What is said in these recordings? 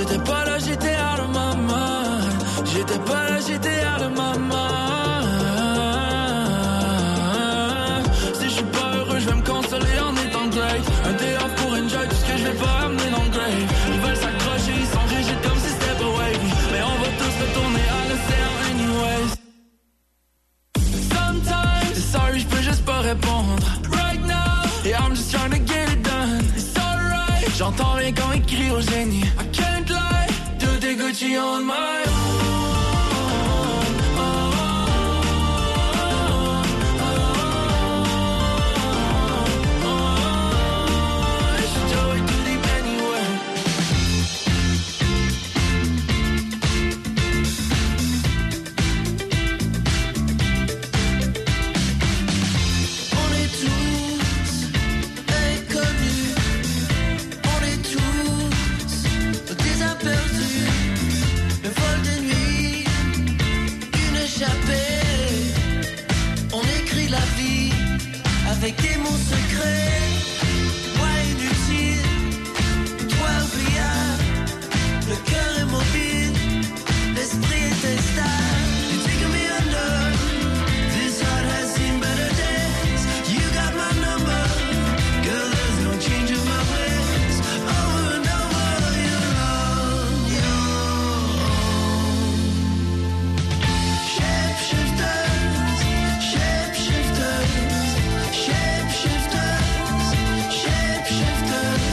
J'étais pas là, j'étais out of my mind. J'étais pas là, j'étais out of my mind. Si je suis pas heureux, je vais me consoler en étant great. Un day off pour enjoy tout ce que je vais pas amener dans le grave. Ils veulent s'accrocher, ils sont rigides comme si c'était pas wavy. Mais on va tous retourner à l'océan anyways. Sometimes, sorry, je peux juste pas répondre. Right now, yeah, I'm just trying to get it done. It's alright, j'entends rien quand il crie au génie. I can't lie, tout est Gucci on my own. Avec des mots secrets, moi inutile, toi oubliable, le cœur est mobile, l'esprit est instable. You take me under, this heart has seen better days. You got my number, girl, there's no change in my ways. Over and over, you're on your own. Shapeshifters, shapeshifters. Shapeshifters, shapeshifters.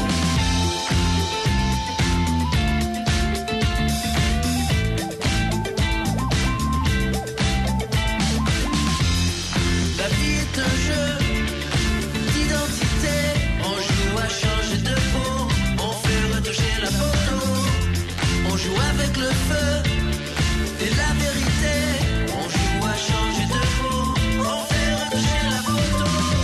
La vie est un jeu d'identité. On joue à changer de peau, on fait retoucher la photo. On joue avec le feu et la vérité. On joue à changer de peau, on fait retoucher la photo.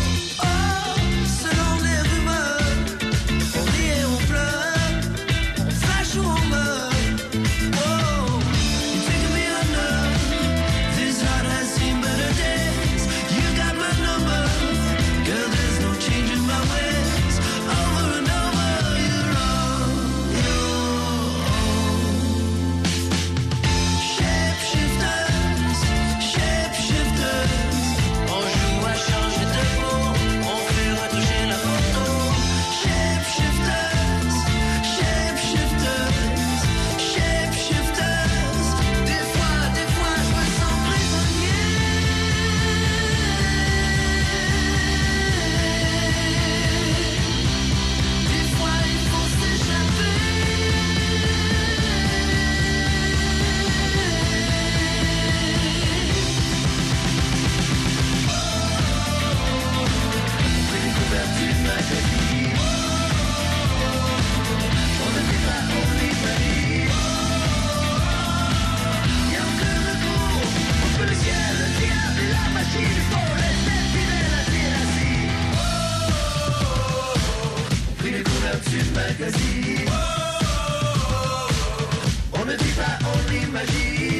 On ne dit pas, on imagine.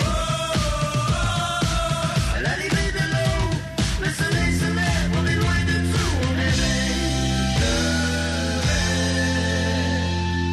À l'arrivée de l'eau, le soleil se lève, on est loin de tout, on éveille le rêve.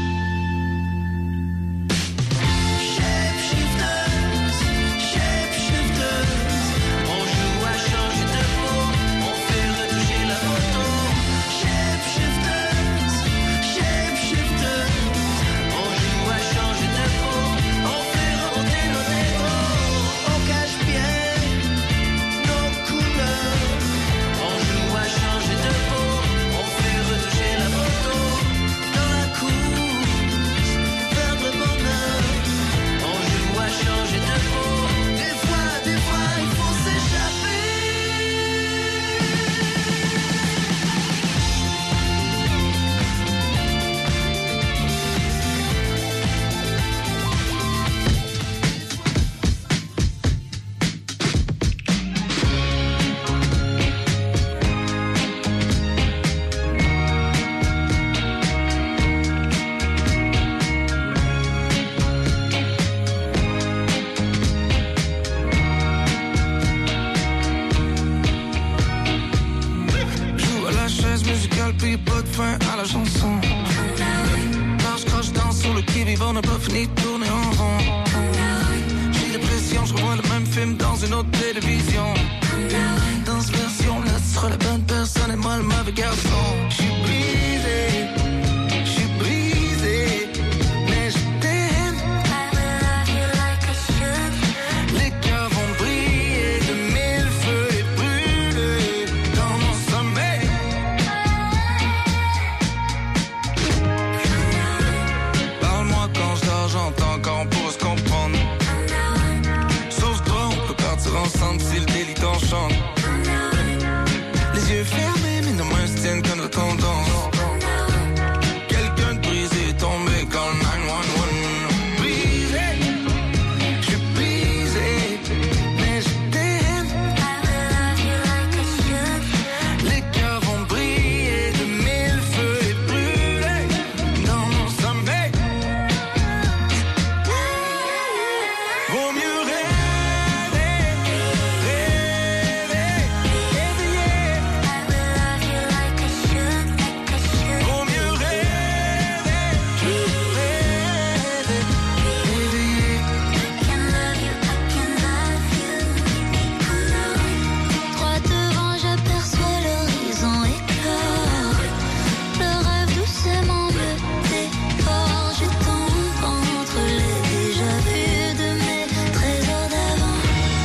Shapeshifters, shapeshifters. On joue à changer de peau, on fait retoucher la photo. Shapeshifters, shapeshifters. On joue à changer de peau, on fait remonter nos négros. On cache bien nos couleurs. On joue à changer de peau, on fait retoucher la photo. Dans la course, vers le bonheur. On joue à changer de peau. Des fois, il faut s'échapper. Joue à la chaise musicale, puis pas de fin à la chanson. Quand je crache dans sur le qui-vive rêve, on n'a pas fini de tourner en rond. J'ai l'impression, je revois le même film dans une autre télévision. Dans cette version-là, tu seras la bonne personne et moi le mauvais garçon. Je suis brisé, mais je t'aime. Les cœurs vont briller de mille feux et brûler dans mon sommeil. Parle-moi quand je dors, j'entends quand on pourra se comprendre. Sauf toi, on peut partir ensemble si le délit t'enchante. Les yeux fermés, mais nos mains se tiennent comme nos tendances. Quelqu'un de brisé est tombé quand le 911. Brisé, je suis brisé, mais je t'aime. Les cœurs vont briller de mille feux et brûler dans mon sommeil. Vaut mieux rêver, éveillé. Vaut mieux rêver, éveillé. Droit devant, j'aperçois l'horizon éclore. Le rêve doucement me dévore. Je tombe entre les déjà vus de mes trésors d'avant.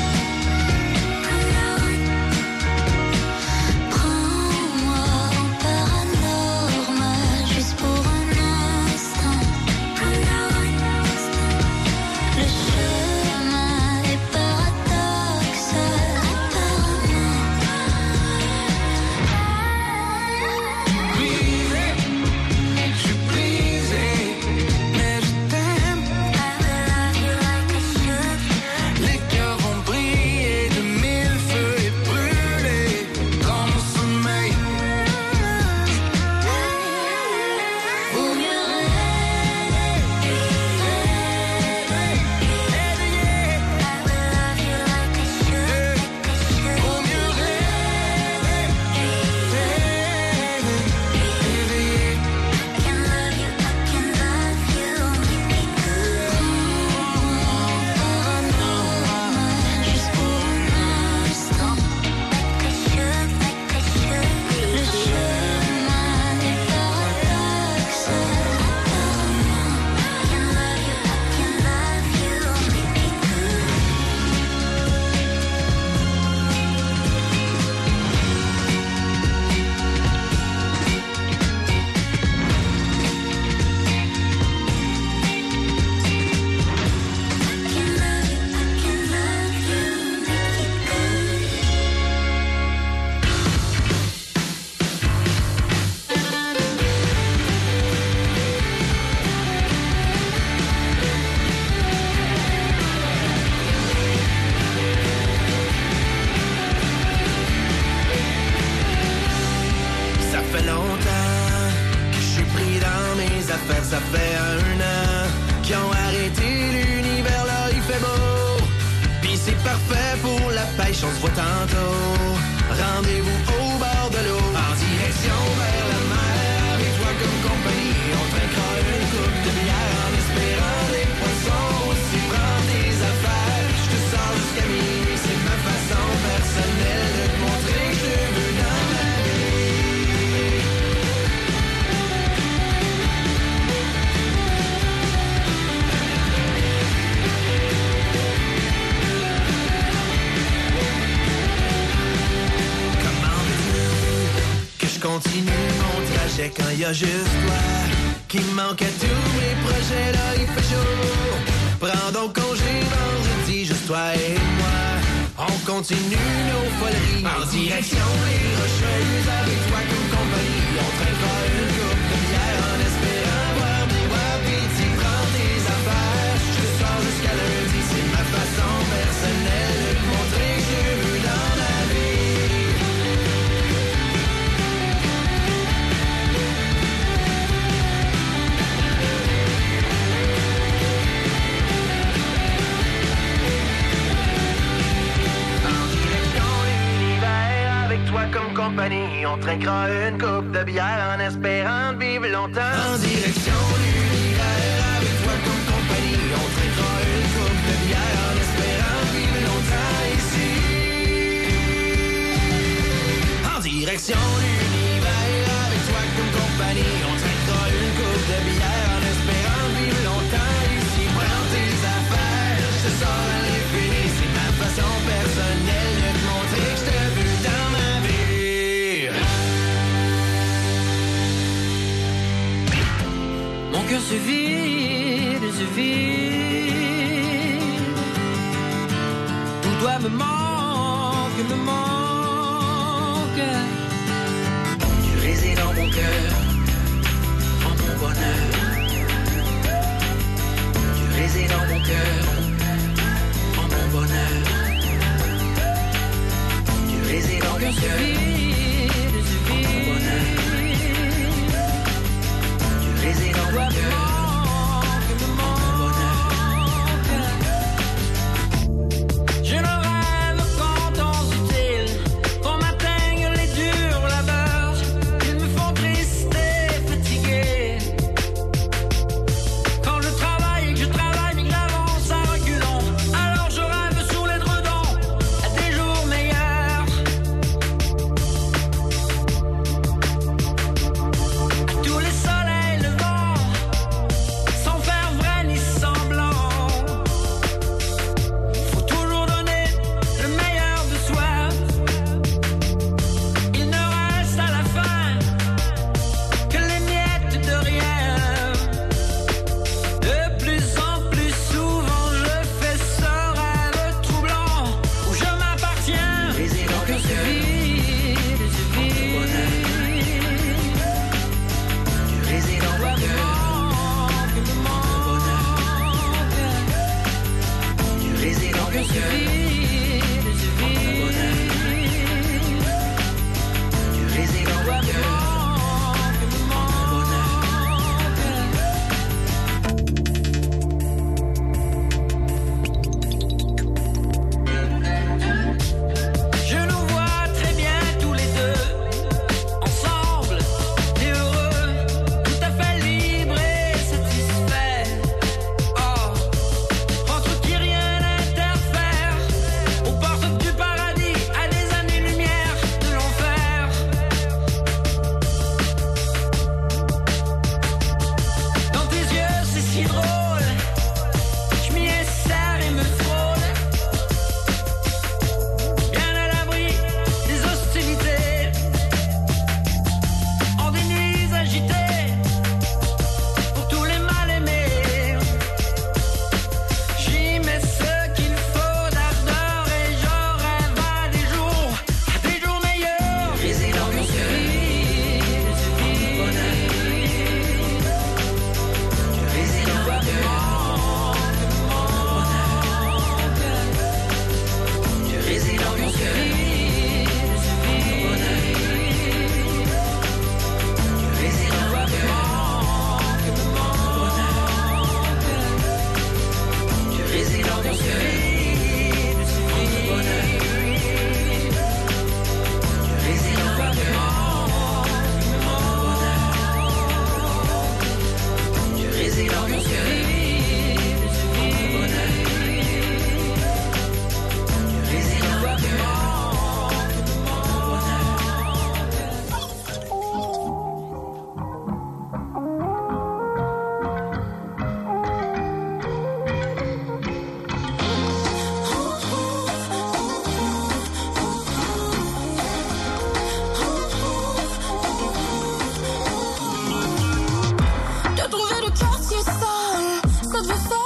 Prends-moi en paranormal, juste pour un instant. Le chemin est paradoxal, apparemment. Brisé, je suis brisé, mais je t'aime. Les cœurs vont briller de mille feux et brûler dans mon sommeil. Vaut mieux Vaut mieux rêver, éveillé. juste pour un instant. Le chemin est paradoxal, apparemment. Ça fait longtemps que je suis pris dans mes affaires. Ça fait 1 an qu'ils ont arrêté l'univers, là il fait beau. Pis c'est parfait pour la pêche, on se voit tantôt. Rendez-vous au bord de l'eau, en direction vers la mer. Avec toi comme compagnie, on trinquera une coupe de bière en espérant des poissons. Si prends tes affaires, je te sors jusqu'à minuit. C'est ma façon personnelle de te montrer que je veux dans ma vie. Comment veux-tu que je continue mon trajet quand y a juste toi qui me manque à tous mes projets, là il fait chaud. Prends donc congé vendredi, juste toi et moi. On continue nos foleries en direction les Rocheuses. Avec toi comme compagnie, on traînera une coupe de bière en espérant boire des wapiti. Prends tes affaires, je te sors jusqu'à lundi. C'est ma façon personnelle de te montrer que je veux dans la vie. Comme compagnie, on trinquera une coupe de bière en espérant de vivre longtemps. En direction l'univers, avec toi comme suffit. Tout doit me manque. Tu résides dans mon cœur, en mon bonheur. Tu résides dans mon cœur, en mon bonheur. Tu résides dans mon cœur, en mon bonheur. Tu résides dans mon cœur. Trouver le quartier sale, ça devait faire